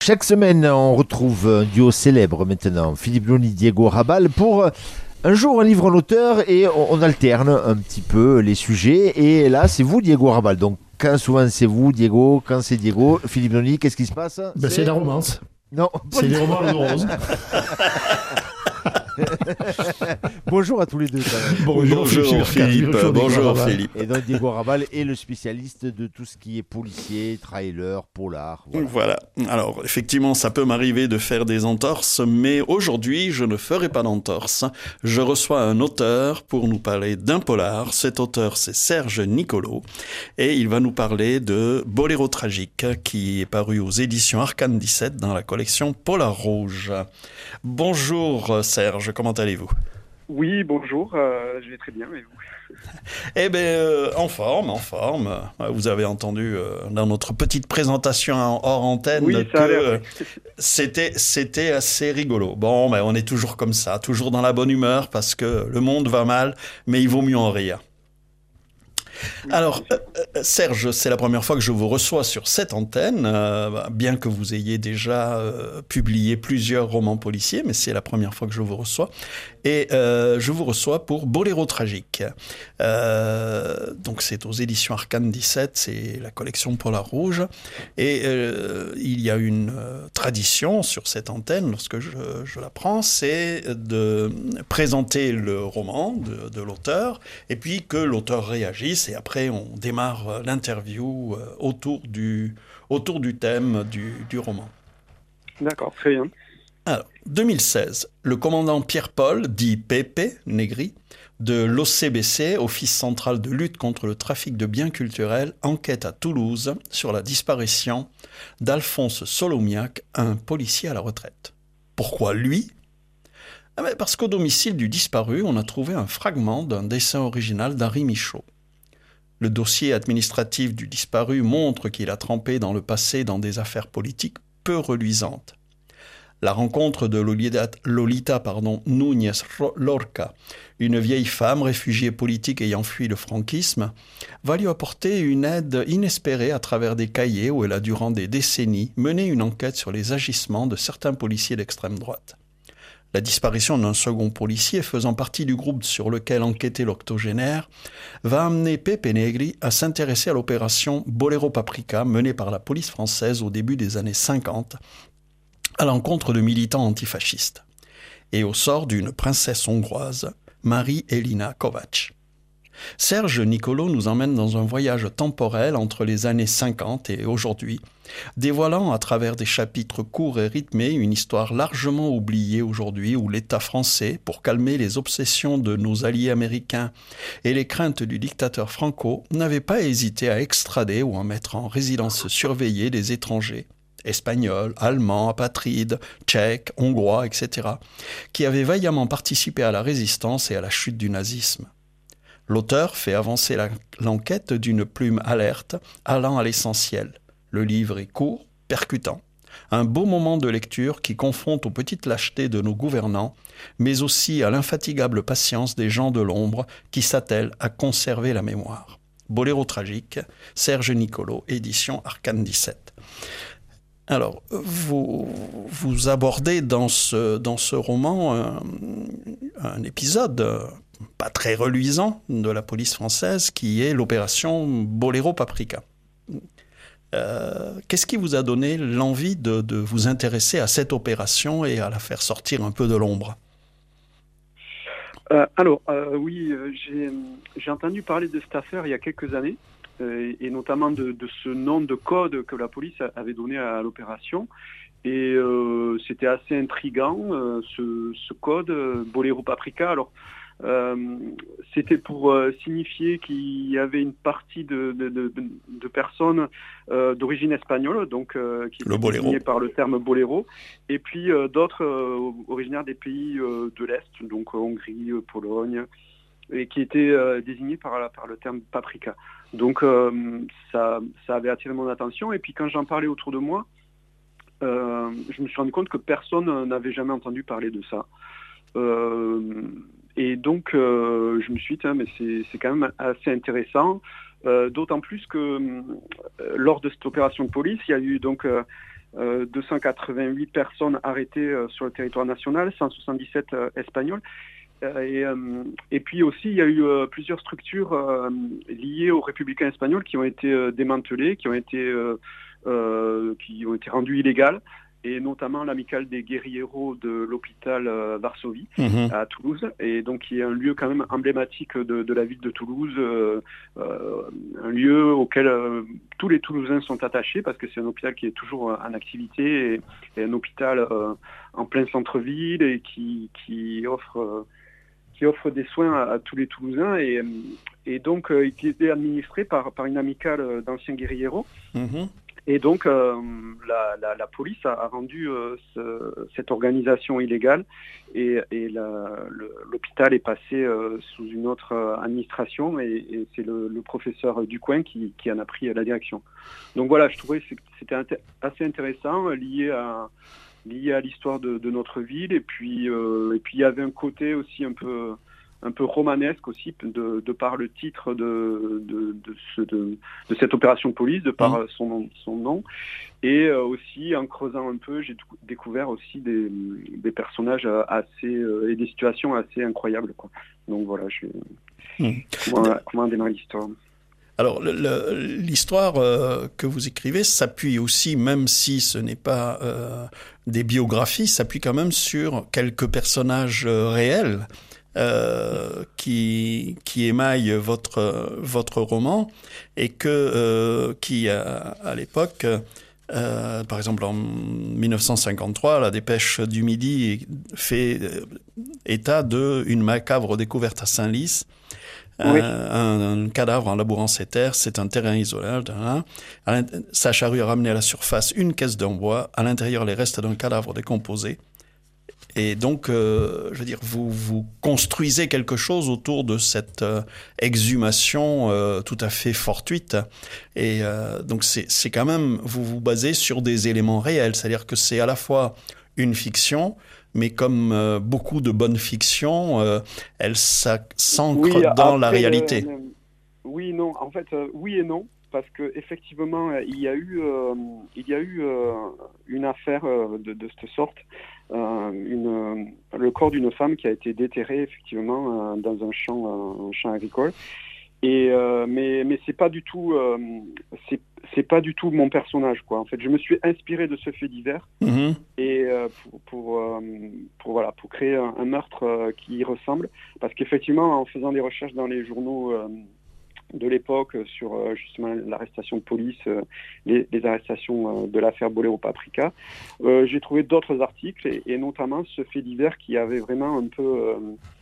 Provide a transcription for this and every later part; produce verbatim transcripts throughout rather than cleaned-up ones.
Chaque semaine, on retrouve un duo célèbre maintenant, Philippe Lony, Diego Rabal, pour un jour un livre, un auteur, et on, on alterne un petit peu les sujets. Et là, c'est vous, Diego Rabal. Donc, quand souvent c'est vous, Diego, quand c'est Diego, Philippe Lony, qu'est-ce qui se passe? Ben, c'est... c'est la romance. Non. C'est les romans de rose. Bonjour à tous les deux. Bonjour, bonjour Philippe. Bonjour, bonjour Philippe. Et donc Diego Rabal est le spécialiste de tout ce qui est policier, trailer, polar. Voilà. voilà. Alors effectivement, ça peut m'arriver de faire des entorses, mais aujourd'hui, je ne ferai pas d'entorse. Je reçois un auteur pour nous parler d'un polar. Cet auteur, c'est Serge Nicolo, et il va nous parler de Boléro tragique, qui est paru aux éditions Arcane dix-sept dans la collection Polar Rouge. Bonjour Serge, comment allez-vous? Oui, bonjour, euh, je vais très bien, et vous? Eh bien, euh, en forme, en forme. Vous avez entendu euh, dans notre petite présentation hors antenne oui, que euh, c'était, c'était assez rigolo. Bon, ben, on est toujours comme ça, toujours dans la bonne humeur parce que le monde va mal, mais il vaut mieux en rire. Alors, euh, Serge, c'est la première fois que je vous reçois sur cette antenne, euh, bien que vous ayez déjà euh, publié plusieurs romans policiers, mais c'est la première fois que je vous reçois. Et euh, je vous reçois pour Boléro tragique. Euh, donc c'est aux éditions Arcane dix-sept, c'est la collection Polar Rouge. Et euh, il y a une euh, tradition sur cette antenne, lorsque je, je la prends, c'est de présenter le roman de, de l'auteur, et puis que l'auteur réagisse, et après on démarre l'interview euh, autour du, autour du thème du, du roman. D'accord, très bien. Alors, deux mille seize, le commandant Pierre-Paul, dit Pépé, Négri, de l'O C B C, Office central de lutte contre le trafic de biens culturels, enquête à Toulouse sur la disparition d'Alphonse Solomiac, un policier à la retraite. Pourquoi lui ? Ah ben parce qu'au domicile du disparu, on a trouvé un fragment d'un dessin original d'Henri Michaud. Le dossier administratif du disparu montre qu'il a trempé dans le passé dans des affaires politiques peu reluisantes. La rencontre de Lolita, Lolita pardon, Núñez Lorca, une vieille femme réfugiée politique ayant fui le franquisme, va lui apporter une aide inespérée à travers des cahiers où elle a durant des décennies mené une enquête sur les agissements de certains policiers d'extrême droite. La disparition d'un second policier faisant partie du groupe sur lequel enquêtait l'octogénaire va amener Pepe Negri à s'intéresser à l'opération Boléro Paprika menée par la police française au début des années cinquante à l'encontre de militants antifascistes, et au sort d'une princesse hongroise, Marie-Elina Kovács. Serge Nicolo nous emmène dans un voyage temporel entre les années cinquante et aujourd'hui, dévoilant à travers des chapitres courts et rythmés une histoire largement oubliée aujourd'hui où l'État français, pour calmer les obsessions de nos alliés américains et les craintes du dictateur Franco, n'avait pas hésité à extrader ou à mettre en résidence surveillée des étrangers, espagnols, allemands, apatrides, tchèques, hongrois, et cetera, qui avaient vaillamment participé à la résistance et à la chute du nazisme. L'auteur fait avancer la, l'enquête d'une plume alerte, allant à l'essentiel. Le livre est court, percutant. Un beau moment de lecture qui confronte aux petites lâchetés de nos gouvernants, mais aussi à l'infatigable patience des gens de l'ombre qui s'attellent à conserver la mémoire. Boléro tragique, Serge Nicolo, édition Arcane dix-sept. Alors, vous, vous abordez dans ce, dans ce roman un, un épisode pas très reluisant de la police française qui est l'opération Boléro Paprika. Euh, qu'est-ce qui vous a donné l'envie de, de vous intéresser à cette opération et à la faire sortir un peu de l'ombre ? euh, Alors, euh, oui, j'ai, j'ai entendu parler de cette affaire il y a quelques années. Et notamment de, de ce nom de code que la police avait donné à l'opération. Et euh, c'était assez intriguant, euh, ce, ce code, euh, Boléro Paprika. Alors, euh, c'était pour euh, signifier qu'il y avait une partie de, de, de, de personnes euh, d'origine espagnole, donc euh, qui étaient désignées par le terme boléro, et puis euh, d'autres euh, originaires des pays euh, de l'Est, donc euh, Hongrie, euh, Pologne, et qui étaient euh, désignés par, par le terme paprika. Donc euh, ça, ça avait attiré mon attention, et puis quand j'en parlais autour de moi, euh, je me suis rendu compte que personne n'avait jamais entendu parler de ça. Euh, et donc euh, je me suis dit, mais c'est, c'est quand même assez intéressant, euh, d'autant plus que euh, lors de cette opération de police, il y a eu donc euh, euh, deux cent quatre-vingt-huit personnes arrêtées euh, sur le territoire national, cent soixante-dix-sept euh, espagnols. Euh, et, euh, et puis aussi, il y a eu euh, plusieurs structures euh, liées aux républicains espagnols qui ont été euh, démantelées, qui ont été, euh, euh, qui ont été rendues illégales, et notamment l'amicale des guérilleros de l'hôpital euh, Varsovie Mmh. à Toulouse, et donc qui est un lieu quand même emblématique de, de la ville de Toulouse, euh, euh, un lieu auquel euh, tous les Toulousains sont attachés parce que c'est un hôpital qui est toujours en activité et, et un hôpital euh, en plein centre-ville et qui, qui offre euh, qui offre des soins à, à tous les Toulousains et, et donc euh, qui était administré par, par une amicale d'anciens guérilleros. Mmh. Et donc, euh, la, la, la police a, a rendu euh, ce, cette organisation illégale et, et la, le, l'hôpital est passé euh, sous une autre euh, administration et, et c'est le, le professeur Ducoin qui, qui en a pris la direction. Donc voilà, je trouvais que c'était inté- assez intéressant, lié à, lié à l'histoire de, de notre ville. Et puis, euh, et puis, il y avait un côté aussi un peu... un peu romanesque aussi, de, de par le titre de, de, de, ce, de, de cette opération de police, de par mmh. son, son nom. Et euh, aussi, en creusant un peu, j'ai découvert aussi des, des personnages assez, euh, et des situations assez incroyables, quoi. Donc voilà, je, mmh. comment, comment démarrer l'histoire ? Alors, le, le, l'histoire euh, que vous écrivez s'appuie aussi, même si ce n'est pas euh, des biographies, s'appuie quand même sur quelques personnages euh, réels. Euh, qui qui émaille votre votre roman et que euh, qui à, à l'époque euh, par exemple en dix-neuf cent cinquante-trois la Dépêche du Midi fait état de une macabre découverte à Senlis. Oui. Un, un cadavre en labourant ses terres, c'est un terrain isolé. Sa charrue a ramené à la surface une caisse d'un bois, à l'intérieur les restes d'un cadavre décomposé. Et donc, euh, je veux dire, vous, vous construisez quelque chose autour de cette euh, exhumation euh, tout à fait fortuite. Et euh, donc, c'est, c'est quand même, vous vous basez sur des éléments réels. C'est-à-dire que c'est à la fois une fiction, mais comme euh, beaucoup de bonnes fictions, euh, elle s'ancre oui, dans après, la réalité. Euh, oui, non, en fait, euh, oui et non. Parce que effectivement, il y a eu, euh, il y a eu euh, une affaire euh, de, de cette sorte, euh, une, euh, le corps d'une femme qui a été déterré effectivement euh, dans un champ, euh, un champ agricole. Et euh, mais mais c'est pas du tout, euh, c'est c'est pas du tout mon personnage, quoi. En fait, je me suis inspiré de ce fait divers mmh. et euh, pour pour, euh, pour voilà pour créer un, un meurtre euh, qui y ressemble. Parce qu'effectivement, en faisant des recherches dans les journaux Euh, de l'époque sur euh, justement l'arrestation de police, euh, les, les arrestations euh, de l'affaire Bolero Paprika. Euh, j'ai trouvé d'autres articles et, et notamment ce fait divers qui avait vraiment un peu euh,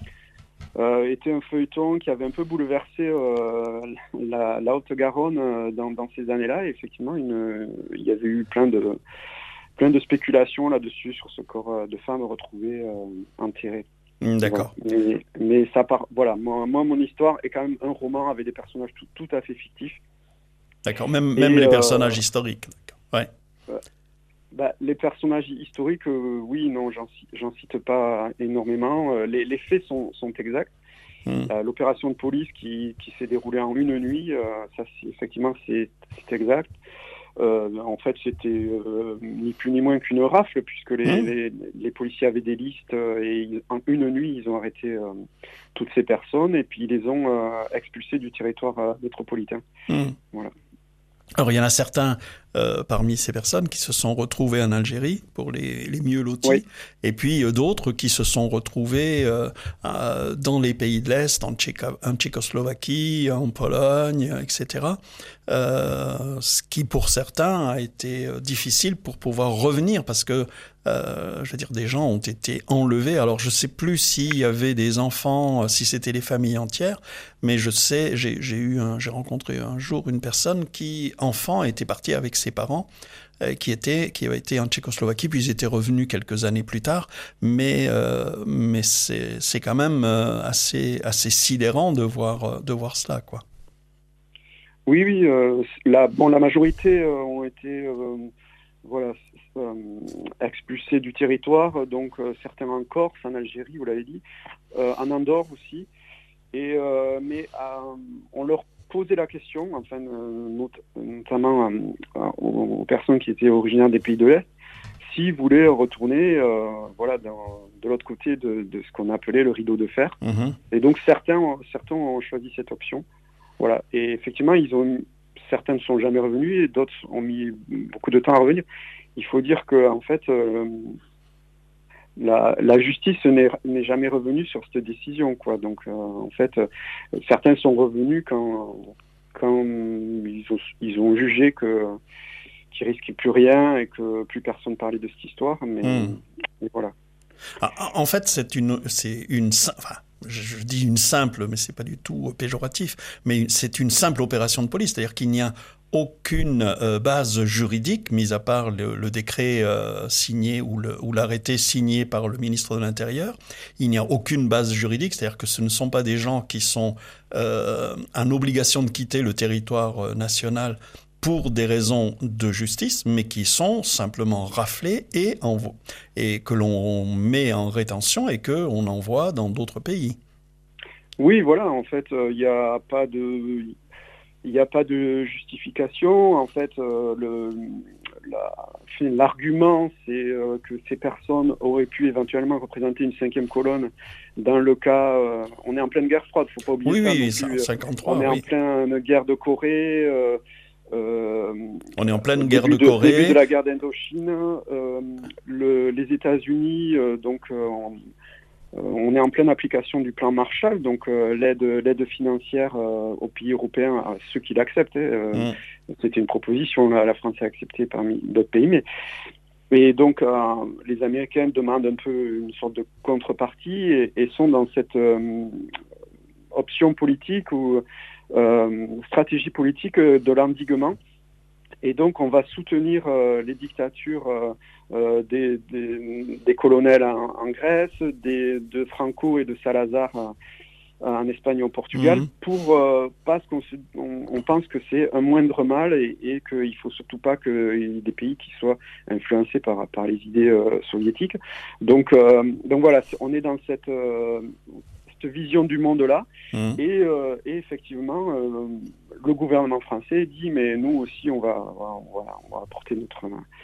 euh, été un feuilleton qui avait un peu bouleversé euh, la, la Haute-Garonne euh, dans, dans ces années-là. Et effectivement, une, il y avait eu plein de plein de spéculations là-dessus sur ce corps de femme retrouvé euh, enterré. D'accord. Voilà. Mais, mais ça part. Voilà. Moi, moi, mon histoire est quand même un roman avec des personnages tout, tout à fait fictifs. D'accord. Même, même les euh, personnages historiques. D'accord. Ouais. Euh, bah, les personnages historiques, euh, oui, non, j'en, j'en cite pas énormément. Euh, les, les faits sont, sont exacts. Mmh. Euh, l'opération de police qui, qui s'est déroulée en une nuit, euh, ça, c'est, effectivement, c'est, c'est exact. Euh, en fait, c'était euh, ni plus ni moins qu'une rafle, puisque les, mmh. les, les policiers avaient des listes euh, et ils, en une nuit, ils ont arrêté euh, toutes ces personnes et puis ils les ont euh, expulsées du territoire euh, métropolitain. Mmh. Voilà. Alors, il y en a certains euh, parmi ces personnes qui se sont retrouvés en Algérie pour les, les mieux lotis, oui. Et puis euh, d'autres qui se sont retrouvés euh, euh, dans les pays de l'Est, en, Tchéco- en Tchécoslovaquie, en Pologne, et cetera. Euh, ce qui, pour certains, a été euh, difficile pour pouvoir revenir parce que, euh, je veux dire, des gens ont été enlevés. Alors, je ne sais plus s'il y avait des enfants, si c'était les familles entières, mais je sais, j'ai, j'ai eu, un, j'ai rencontré un jour une personne qui, enfant, était partie avec ses parents, euh, qui était, qui avait été en Tchécoslovaquie, puis ils étaient revenus quelques années plus tard. Mais, euh, mais c'est, c'est quand même euh, assez, assez sidérant de voir, de voir cela, quoi. Oui, oui. Euh, la, bon, la majorité euh, ont été, euh, voilà, euh, expulsés du territoire. Donc euh, certains en Corse, en Algérie, vous l'avez dit, euh, en Andorre aussi. Et euh, mais euh, on leur posé la question, enfin, euh, not- notamment euh, aux, aux personnes qui étaient originaires des pays de l'Est, s'ils voulaient retourner euh, voilà, dans, de l'autre côté de, de ce qu'on appelait le rideau de fer. Mmh. Et donc certains, ont- certains ont choisi cette option. Voilà. Et effectivement, ils ont, certains ne sont jamais revenus et d'autres ont mis beaucoup de temps à revenir. Il faut dire que en fait, euh, la, la justice n'est, n'est jamais revenue sur cette décision, quoi. Donc euh, en fait, euh, certains sont revenus quand, quand ils, ont, ils ont jugé que qu'il risquait plus rien et que plus personne parlait de cette histoire. Mais, Mmh. mais voilà. Ah, en fait, c'est une, c'est une, sim- enfin, je, je dis une simple, mais c'est pas du tout péjoratif, mais c'est une simple opération de police, c'est-à-dire qu'il n'y a aucune euh, base juridique, mis à part le, le décret euh, signé ou, le, ou l'arrêté signé par le ministre de l'Intérieur. Il n'y a aucune base juridique, c'est-à-dire que ce ne sont pas des gens qui sont euh, en obligation de quitter le territoire euh, national pour des raisons de justice, mais qui sont simplement raflés et, envo- et que l'on met en rétention et qu'on envoie dans d'autres pays. Oui, voilà. En fait, il euh, n'y a pas de il n'y a pas de justification. En fait, euh, le, la, l'argument, c'est euh, que ces personnes auraient pu éventuellement représenter une cinquième colonne dans le cas... Euh, on est en pleine guerre froide, il ne faut pas oublier Oui, ça. oui, non c'est en plus. cinquantetrois, On est oui. en pleine guerre de Corée. Euh, euh, On est en pleine au guerre début de Corée. Début de la guerre d'Indochine. Euh, le, les États-Unis, euh, donc... Euh, on, On est en pleine application du plan Marshall, donc euh, l'aide, l'aide financière euh, aux pays européens, à ceux qui l'acceptent. Euh, mmh. C'était une proposition, la, la France a accepté parmi d'autres pays, mais et donc euh, les Américains demandent un peu une sorte de contrepartie et, et sont dans cette euh, option politique ou euh, stratégie politique de l'endiguement. Et donc, on va soutenir euh, les dictatures euh, euh, des, des, des colonels en, en Grèce, des, de Franco et de Salazar euh, en Espagne et au Portugal, mmh. pour euh, parce qu'on se, on, on pense que c'est un moindre mal et, et qu'il faut surtout pas qu'il y ait des pays qui soient influencés par, par les idées euh, soviétiques. Donc, euh, donc voilà, on est dans cette euh, vision du monde-là. Mmh. Et, euh, et effectivement, euh, le gouvernement français dit, mais nous aussi, on va, on va, on va apporter notre,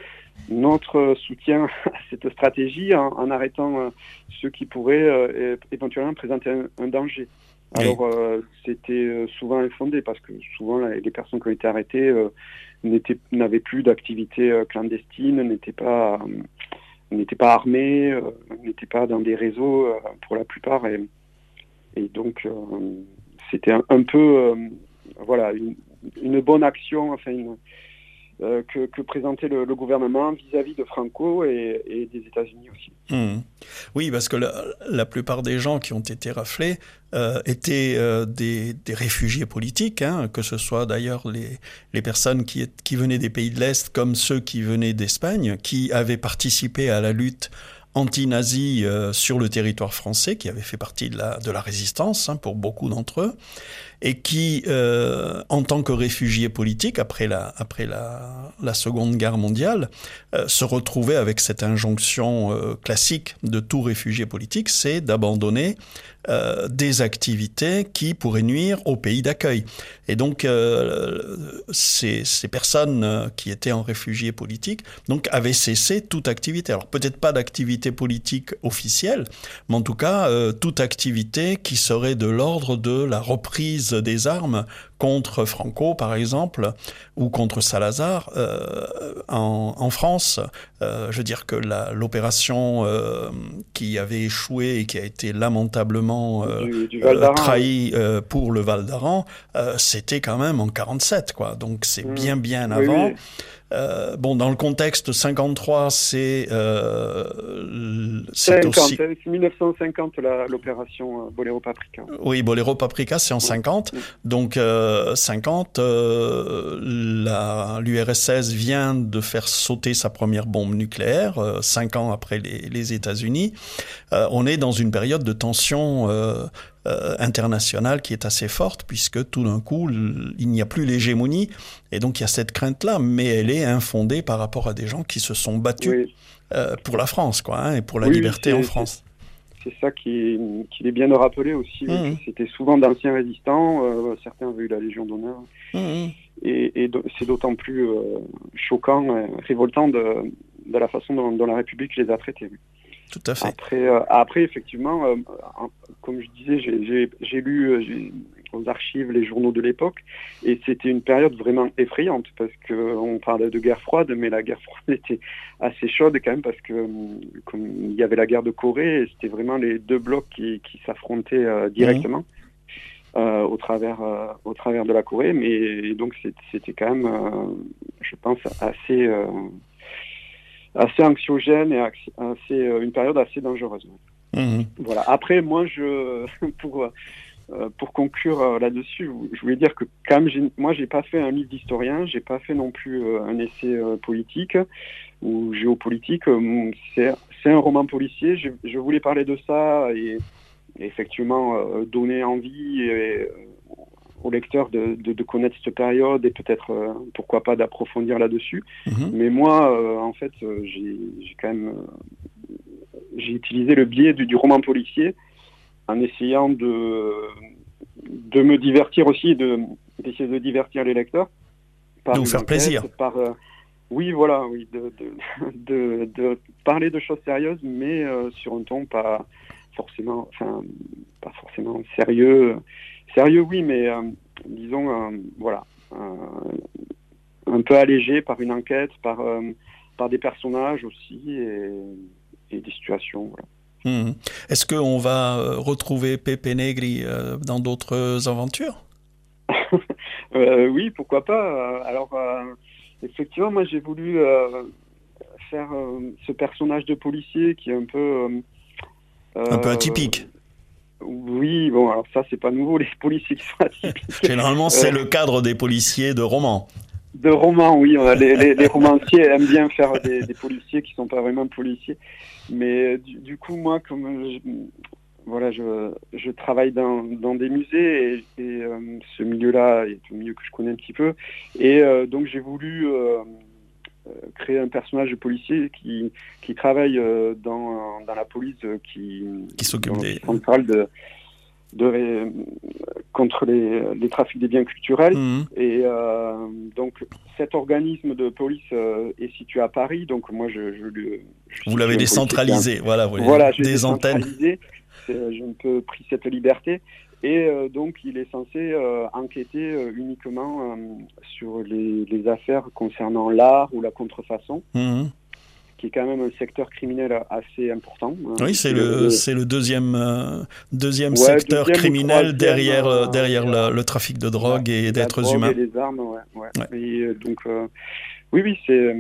notre soutien à cette stratégie en, en arrêtant euh, ceux qui pourraient euh, éventuellement présenter un, un danger. Alors, oui. euh, c'était souvent infondé parce que souvent, là, les personnes qui ont été arrêtées euh, n'étaient, n'avaient plus d'activité euh, clandestine, n'étaient pas, euh, n'étaient pas armées, euh, n'étaient pas dans des réseaux euh, pour la plupart. Et, Et donc, euh, c'était un, un peu, euh, voilà, une, une bonne action, enfin, une, euh, que, que présentait le, le gouvernement vis-à-vis de Franco et, et des États-Unis aussi. Mmh. Oui, parce que la, la plupart des gens qui ont été raflés euh, étaient euh, des, des réfugiés politiques, hein, que ce soit d'ailleurs les, les personnes qui, qui venaient des pays de l'Est comme ceux qui venaient d'Espagne, qui avaient participé à la lutte anti-nazi euh, sur le territoire français, qui avait fait partie de la, de la résistance hein, pour beaucoup d'entre eux, et qui, euh, en tant que réfugiés politiques, après la, après la, la Seconde Guerre mondiale, euh, se retrouvaient avec cette injonction euh, classique de tout réfugié politique, c'est d'abandonner euh, des activités qui pourraient nuire au pays d'accueil. Et donc, euh, ces, ces personnes qui étaient en réfugiés politiques donc, avaient cessé toute activité. Alors, peut-être pas d'activité politique officielle, mais en tout cas, euh, toute activité qui serait de l'ordre de la reprise des armes contre Franco, par exemple, ou contre Salazar euh, en, en France. Euh, je veux dire que la, l'opération euh, qui avait échoué et qui a été lamentablement euh, du, du euh, trahie euh, pour le Val d'Aran, euh, c'était quand même en quarante-sept, quoi. Donc c'est mmh. bien, bien avant. Oui, oui. Euh, bon, dans le contexte cinquante-trois, c'est, euh, c'est cinquante, aussi... C'est dix-neuf cent cinquante, la, l'opération Boléro Paprika. Oui, Boléro Paprika, c'est en cinquante. Oui. Donc, euh, cinquante, euh, la, l'U R S S vient de faire sauter sa première bombe nucléaire, euh, cinq ans après les, les États-Unis. Euh, on est dans une période de tension euh, Euh, internationale qui est assez forte, puisque tout d'un coup, il n'y a plus l'hégémonie, et donc il y a cette crainte-là, mais elle est infondée par rapport à des gens qui se sont battus oui. euh, pour la France, quoi, hein, et pour la oui, liberté oui, en France. c'est ça qui est, qu'il est bien de rappeler aussi. Mmh. C'était souvent d'anciens résistants, euh, certains avaient eu la Légion d'honneur. Mmh. Et, et do- c'est d'autant plus euh, choquant, et révoltant de, de la façon dont, dont la République les a traités. Tout à fait. Après, euh, après effectivement, euh, en- comme je disais, j'ai, j'ai, j'ai lu euh, j'ai, aux archives les journaux de l'époque, et c'était une période vraiment effrayante, parce qu'on parlait de guerre froide, mais la guerre froide était assez chaude quand même, parce que euh, comme il y avait la guerre de Corée, et c'était vraiment les deux blocs qui, qui s'affrontaient euh, directement. Mmh. Euh, au travers euh, au travers de la Corée, mais donc c'était quand même, euh, je pense, assez euh, assez anxiogène et assez, assez une période assez dangereuse. Mmh. Voilà. Après, moi, je pour euh, pour conclure là-dessus, je voulais dire que quand même, j'ai, moi, j'ai pas fait un livre d'historien, j'ai pas fait non plus euh, un essai euh, politique ou géopolitique. C'est c'est un roman policier. Je, je voulais parler de ça et effectivement euh, donner envie et, euh, aux lecteurs de, de, de connaître cette période et peut-être, euh, pourquoi pas, d'approfondir là-dessus. Mmh. Mais moi, euh, en fait, euh, j'ai, j'ai quand même euh, j'ai utilisé le biais du, du roman policier en essayant de, de me divertir aussi, de, d'essayer de divertir les lecteurs. De vous faire enquête, plaisir. Par, euh, oui, voilà, oui, de, de, de, de parler de choses sérieuses, mais euh, sur un ton pas... forcément, enfin, pas forcément sérieux, sérieux oui, mais euh, disons, euh, voilà, euh, un peu allégé par une enquête, par, euh, par des personnages aussi et, et des situations. Voilà. Mmh. Est-ce qu'on va retrouver Pepe Negri euh, dans d'autres aventures? euh, Oui, pourquoi pas. Alors, euh, effectivement, moi j'ai voulu euh, faire euh, ce personnage de policier qui est un peu... Euh, Un peu atypique. Euh, oui, bon, alors ça, c'est pas nouveau, les policiers qui sont atypiques. Généralement, c'est euh, le cadre des policiers de romans. De romans, oui. Les, les, les romanciers aiment bien faire des, des policiers qui sont pas vraiment policiers. Mais du, du coup, moi, comme je, voilà, je, je travaille dans, dans des musées et, et euh, ce milieu-là est un milieu que je connais un petit peu. Et euh, donc, j'ai voulu... Euh, créer un personnage de policier qui, qui travaille euh, dans, dans la police euh, qui, qui s'occupe des centrales de, de, de, contre les, les trafics des biens culturels. Mmh. Et euh, donc cet organisme de police euh, est situé à Paris. Donc moi je, je, je vous l'avez décentralisé, voilà, vous voilà, des j'ai antennes. J'ai un peu pris cette liberté. Et euh, donc, il est censé euh, enquêter euh, uniquement euh, sur les, les affaires concernant l'art ou la contrefaçon, mmh. qui est quand même un secteur criminel assez important. Oui, c'est le, le, c'est le deuxième, euh, deuxième ouais, secteur deuxième criminel derrière, euh, derrière euh, le, le trafic de drogue la, et d'êtres drogue humains. Et les armes, ouais. ouais. ouais. Et donc, euh, oui, oui, c'est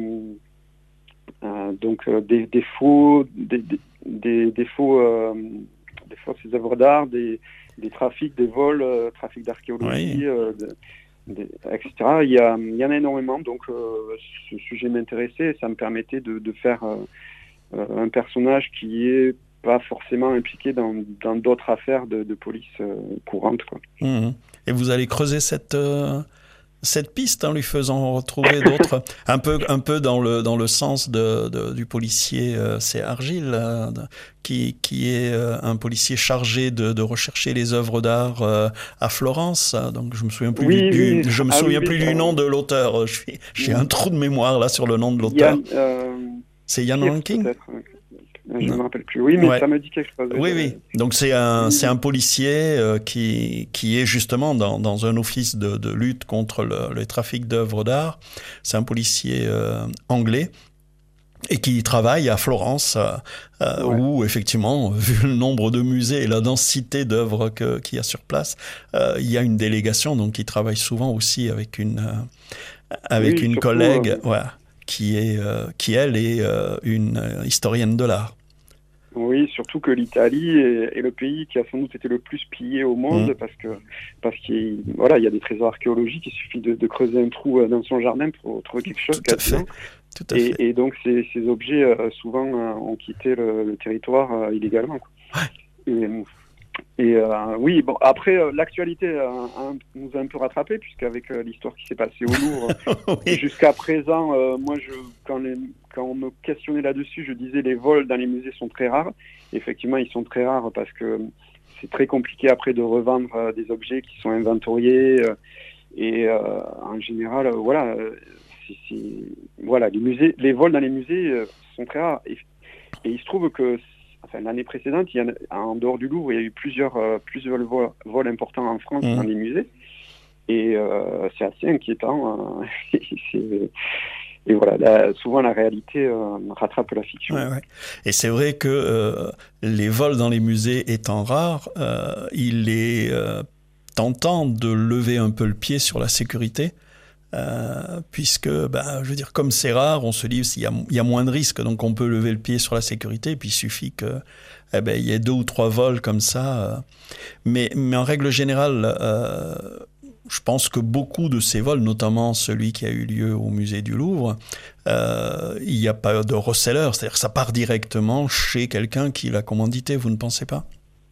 euh, donc des, des faux, des, des, des faux, euh, des fausses œuvres d'art, des des trafics, des vols, euh, trafic d'archéologie, oui. euh, de, de, et cetera. Il y, a, il y en a énormément, donc euh, ce sujet m'intéressait et ça me permettait de, de faire euh, euh, un personnage qui est pas forcément impliqué dans, dans d'autres affaires de, de police euh, courantes. Quoi. Mmh. Et vous allez creuser cette... Euh... cette piste en lui faisant retrouver d'autres, un peu, un peu dans le dans le sens de, de du policier, euh, c'est Argile, euh, qui qui est euh, un policier chargé de, de rechercher les œuvres d'art euh, à Florence. Donc je me souviens plus oui, du, oui. je me ah, souviens oui, plus oui, du nom de l'auteur. Je suis j'ai un trou de mémoire là sur le nom de l'auteur. Euh, c'est Ian Rankin. Je ne me rappelle plus. Oui, mais ouais. ça me dit quelque chose. Oui, oui. Donc c'est un, c'est un policier euh, qui, qui est justement dans, dans un office de, de lutte contre le, le trafic d'œuvres d'art. C'est un policier euh, anglais et qui travaille à Florence, euh, ouais. où effectivement, vu le nombre de musées et la densité d'œuvres que, qu'il y a sur place, euh, il y a une délégation donc qui travaille souvent aussi avec une, euh, avec oui, une surtout, collègue. Euh... Ouais. Qui, est, euh, qui, elle, est euh, une euh, historienne de l'art. Oui, surtout que l'Italie est, est le pays qui a sans doute été le plus pillé au monde, mmh. parce que parce qu'il voilà, il y a des trésors archéologiques, il suffit de, de creuser un trou dans son jardin pour trouver quelque chose. Tout à fait. Tout à et, fait. et donc ces, ces objets euh, souvent euh, ont quitté le, le territoire euh, illégalement. Quoi. Ouais. Et, Et euh, oui, bon, après, euh, l'actualité euh, un- nous a un peu rattrapés, puisqu'avec euh, l'histoire qui s'est passée au Louvre, Oui. jusqu'à présent, euh, moi, je, quand, les, quand on me questionnait là-dessus, je disais les vols dans les musées sont très rares. Effectivement, ils sont très rares parce que c'est très compliqué après de revendre euh, des objets qui sont inventoriés. euh, et euh, en général, euh, voilà, euh, c'est, c'est- voilà, les musées, les vols dans les musées euh, sont très rares. Et, et il se trouve que enfin, l'année précédente, il y en, a- en dehors du Louvre, il y a eu plusieurs, euh, plusieurs vols, vols importants en France Mmh. dans les musées. Et euh, c'est assez inquiétant. euh, c'est- et voilà, là, souvent la réalité euh, rattrape la fiction. Ouais, ouais. Et c'est vrai que euh, les vols dans les musées étant rares, euh, il est euh, tentant de lever un peu le pied sur la sécurité. Euh, puisque, ben, je veux dire, comme c'est rare, on se dit qu'il y a, il y a moins de risques, donc on peut lever le pied sur la sécurité, et puis il suffit que, eh ben, il y ait deux ou trois vols comme ça. Euh. Mais, mais en règle générale, euh, je pense que beaucoup de ces vols, notamment celui qui a eu lieu au musée du Louvre, euh, il n'y a pas de reseller, c'est-à-dire que ça part directement chez quelqu'un qui l'a commandité, vous ne pensez pas ?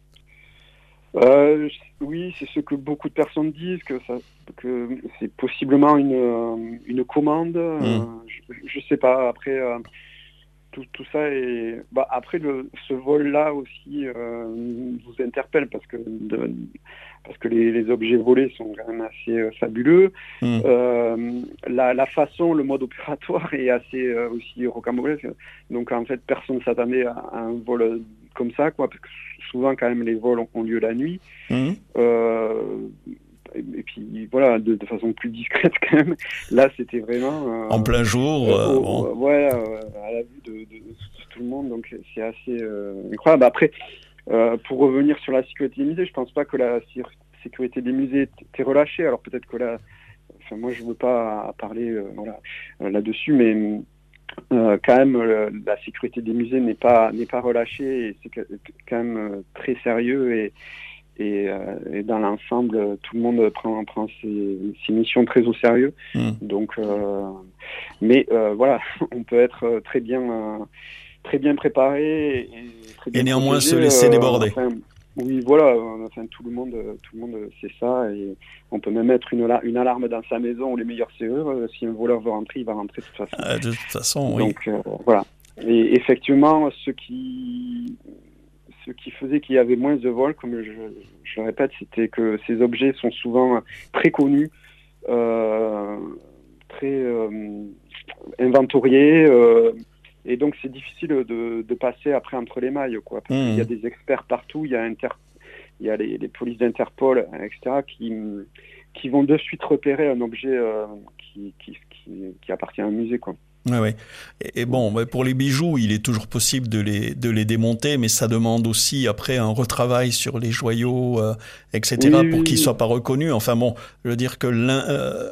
Euh, oui, c'est ce que beaucoup de personnes disent, que, ça, que c'est possiblement une, euh, une commande. Euh, Mm. je ne sais pas. Après, euh, tout, tout ça est. Bah, après, le, ce vol-là aussi euh, vous interpelle parce que, de, parce que les, les objets volés sont quand même assez euh, fabuleux. Mm. Euh, la, la façon, le mode opératoire est assez euh, aussi rocambolesque. Donc, en fait, personne ne s'attendait à, à un vol comme ça, quoi, parce que souvent, quand même, les vols ont, ont lieu la nuit. Mm. Euh, et, et puis voilà, de, de façon plus discrète quand même. Là, c'était vraiment euh, En plein jour, euh, euh, au- bon. ouais, euh, à la vue de, de- de tout le monde. Donc c'est assez euh, incroyable. Après, euh, pour revenir sur la sécurité des musées, je pense pas que la sé- sécurité des musées t'est relâchée. Alors peut-être que là, enfin moi je veux pas parler euh, voilà euh, là-dessus, mais euh, quand même euh, la sécurité des musées n'est pas n'est pas relâchée et c'est que- quand même euh, très sérieux et et, euh, et dans l'ensemble, tout le monde prend, prend ses, ses missions très au sérieux. Mm. Donc, euh, mais euh, voilà, on peut être très bien, euh, très bien préparé et, très bien Et néanmoins protégé, se laisser euh, déborder. Enfin, oui, voilà. euh, Enfin, tout le monde, tout le monde sait ça et on peut même mettre une, une alarme dans sa maison ou les meilleures serrures. euh, Si un voleur veut rentrer, il va rentrer de toute façon. Euh, de toute façon, oui. Donc euh, voilà. Et effectivement, ce qui ce qui faisait qu'il y avait moins de vols, comme je, je le répète, c'était que ces objets sont souvent très connus, euh, très euh, inventoriés, euh, et donc c'est difficile de, de passer après entre les mailles, quoi. Parce Mmh. qu'il y a des experts partout, il y a, Inter, il y a les, les polices d'Interpol, et cetera, qui, qui vont de suite repérer un objet euh, qui, qui, qui, qui appartient à un musée, quoi. Ouais, ouais. Et, et bon, ouais, pour les bijoux, il est toujours possible de les, de les démonter, mais ça demande aussi après un retravail sur les joyaux, euh, et cetera, Oui, pour oui, qu'ils oui. soient pas reconnus. Enfin bon, je veux dire que l'in- euh,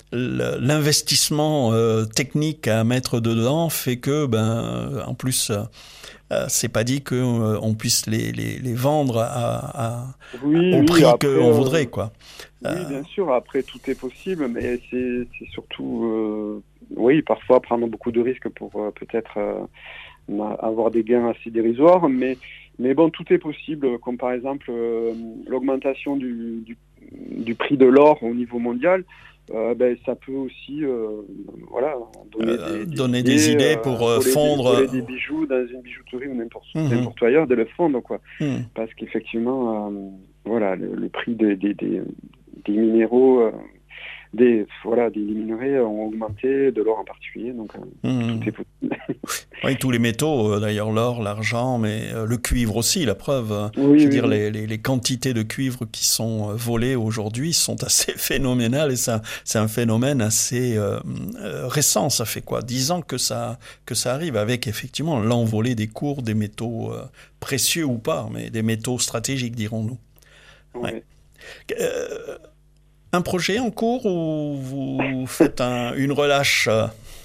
l'investissement euh, technique à mettre dedans fait que, ben, en plus, euh, euh, c'est pas dit qu'on euh, puisse les, les, les vendre à, à, Oui, au oui, prix après, qu'on euh, voudrait, quoi. Oui, Euh, bien sûr. Après, tout est possible, mais c'est c'est surtout, euh, oui, parfois prendre beaucoup de risques pour euh, peut-être euh, avoir des gains assez dérisoires. Mais, mais bon, tout est possible, comme par exemple euh, l'augmentation du, du, du prix de l'or au niveau mondial. Euh, ben, ça peut aussi, euh, voilà, donner euh, des, des donner idées, des idées euh, pour euh, voler, des, fondre. voler des bijoux dans une bijouterie ou n'importe Mhm. n'importe ailleurs, de le fondre, quoi. Hmm. Parce qu'effectivement, euh, voilà, le, le prix des, des, des, des minéraux, euh, des, voilà, des minerais ont augmenté, de l'or en particulier, donc euh, Hmm. tout est possible. Oui, tous les métaux, euh, d'ailleurs l'or, l'argent, mais euh, le cuivre aussi, la preuve. euh, Oui, je veux oui, dire, oui. les, les, les quantités de cuivre qui sont euh, volées aujourd'hui sont assez phénoménales et ça, c'est un phénomène assez euh, euh, récent. Ça fait quoi, dix ans que ça, que ça arrive avec effectivement l'envolée des cours des métaux euh, précieux ou pas, mais des métaux stratégiques, dirons-nous. Ouais. Ouais. Euh, un projet en cours ou vous faites un, une relâche euh,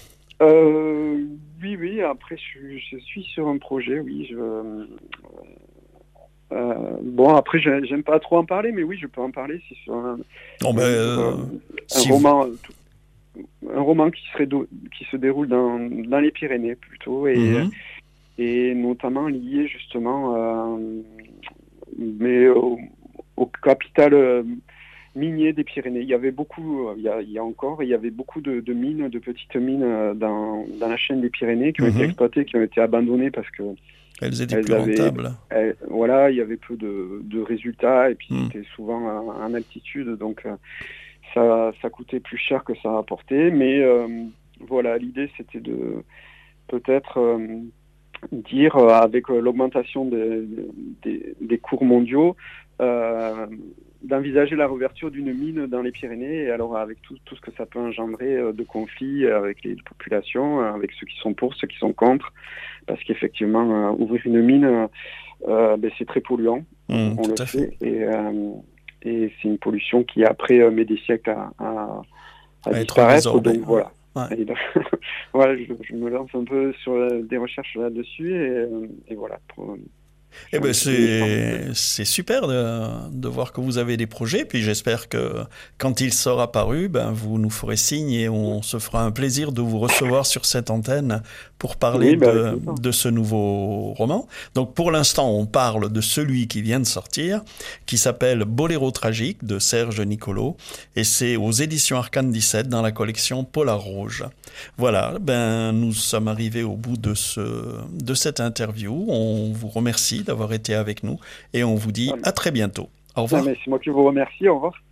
Euh, oui, oui, après, je, je suis sur un projet, oui. Je, euh, bon, après, j'ai- j'aime pas trop en parler, mais oui, je peux en parler. C'est sur un, bon, ben, un, euh, un si vous- roman, un roman qui, serait do- qui se déroule dans, dans les Pyrénées, plutôt, et, Mhm. et notamment lié justement à mais au, au capital euh, minier des Pyrénées. Il y avait beaucoup, il y a, il y a encore, il y avait beaucoup de, de mines, de petites mines euh, dans, dans la chaîne des Pyrénées qui ont Mhm. été exploitées, qui ont été abandonnées parce que Elles étaient elles plus avaient, rentables. elles- voilà, il y avait peu de, de résultats et puis Mhm. c'était souvent en, en altitude, donc euh, ça, ça coûtait plus cher que ça rapportait. Mais euh, voilà, l'idée c'était de peut-être euh, dire euh, avec euh, l'augmentation des, des, des cours mondiaux, euh, d'envisager la réouverture d'une mine dans les Pyrénées, et alors avec tout, tout ce que ça peut engendrer euh, de conflits avec les populations, euh, avec ceux qui sont pour, ceux qui sont contre, parce qu'effectivement, euh, ouvrir une mine, euh, ben, c'est très polluant, Mhm, on tout le à sait, fait. et, euh, et c'est une pollution qui après euh, met des siècles à, à, à À être disparaître, résorbé. donc voilà. Ouais. Et donc, voilà, je, je me lance un peu sur euh, des recherches là-dessus, et, euh, et voilà, pour, Eh ben sur une c'est c'est super de, de voir que vous avez des projets. Puis j'espère que quand il sera paru, ben vous nous ferez signe et on se fera un plaisir de vous recevoir sur cette antenne pour parler Oui, ben, de, avec plaisir. de ce nouveau roman. Donc pour l'instant, on parle de celui qui vient de sortir, qui s'appelle Boléro tragique de Serge Nicolo, et c'est aux éditions Arcane dix-sept dans la collection Polar Rouge. Voilà, ben nous sommes arrivés au bout de ce de cette interview. On vous remercie d'avoir été avec nous et on vous dit Ah, mais- à très bientôt. Au Ah, revoir. mais c'est moi qui vous remercie, au revoir.